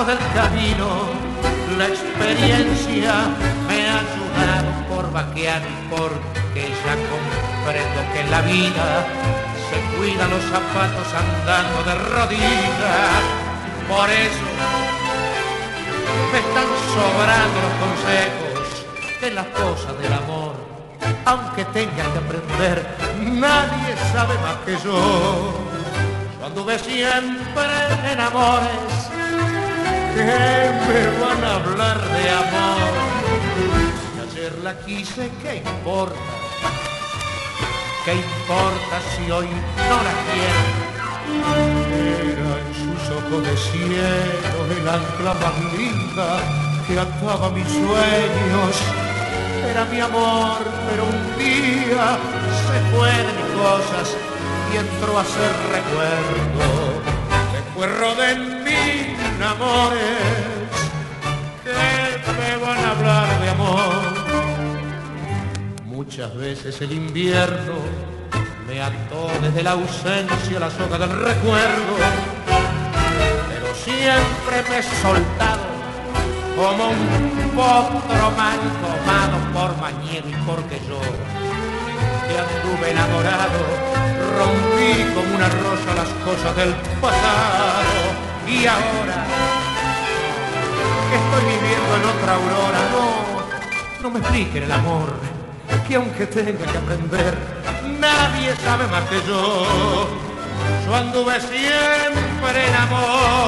del camino, la experiencia me ha ayudado por vaquear y porque ya comprendo que en la vida se cuidan los zapatos andando de rodillas. Por eso me están sobrando los consejos de las cosas del amor. Aunque tenga que aprender, nadie sabe más que yo. Yo anduve siempre en amores que me van a hablar de amor. Si ayer la quise, ¿qué importa? ¿Qué importa si hoy no la quiero? Era en sus ojos de cielo el ancla más linda que ataba mis sueños. Era mi amor, pero un día se fue de mis cosas y entró a ser recuerdo. Recuerdo de mis amores que me van a hablar de amor. Muchas veces el invierno me ató desde la ausencia la soga del recuerdo, pero siempre me he soltado como un potro mal tomado por mañero, y porque yo, que anduve enamorado, rompí como una rosa las cosas del pasado. Y ahora que estoy viviendo en otra aurora, no me expliquen el amor, que aunque tenga que aprender, nadie sabe más que yo. Yo anduve siempre en amor.